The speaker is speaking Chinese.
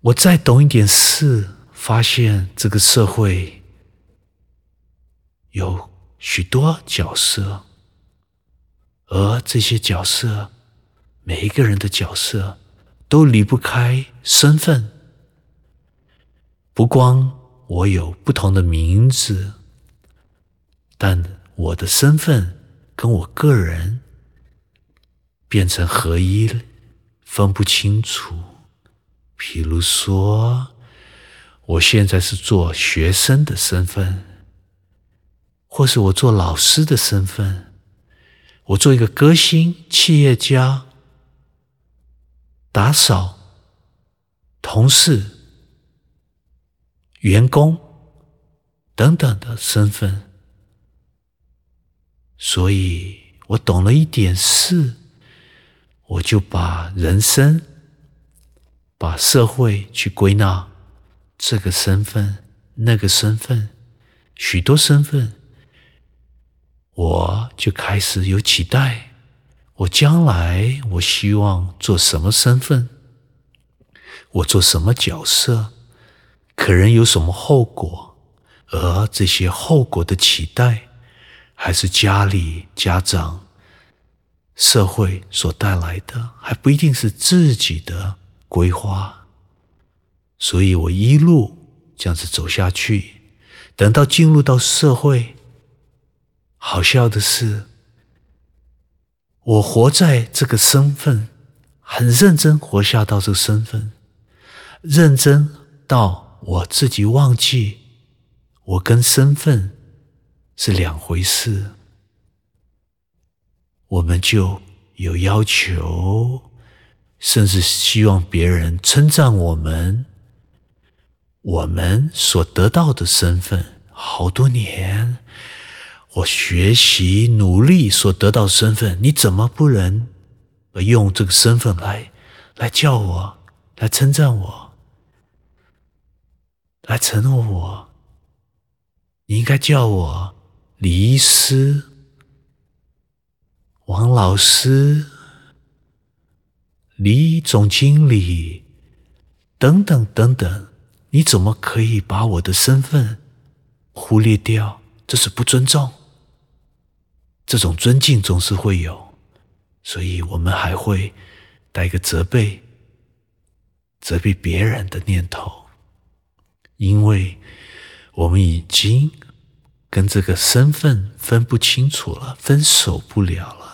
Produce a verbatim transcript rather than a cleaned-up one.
我再懂一点事，发现这个社会有许多角色，而这些角色，每一个人的角色都离不开身份。不光我有不同的名字，但我的身份跟我个人变成合一了，分不清楚。譬如说，我现在是做学生的身份，或是我做老师的身份，我做一个歌星、企业家、打扫、同事、员工等等的身份。所以我懂了一点事，我就把人生、把社会去归纳这个身份、那个身份，许多身份，我就开始有期待，我将来我希望做什么身份，我做什么角色，可能有什么后果，而这些后果的期待，还是家里、家长、社会所带来的，还不一定是自己的规划。所以我一路这样子走下去，等到进入到社会，好笑的是，我活在这个身份，很认真活下到这个身份，认真到我自己忘记我跟身份是两回事。我们就有要求，甚至希望别人称赞我们，我们所得到的身份，好多年我学习努力所得到身份，你怎么不能用这个身份来来叫我，来称赞我，来承诺我？你应该叫我李医师、王老师、李总经理等等等等，你怎么可以把我的身份忽略掉？这是不尊重。这种尊敬总是会有，所以我们还会带一个责备责备别人的念头，因为我们已经跟这个身份分不清楚了，分手不了了。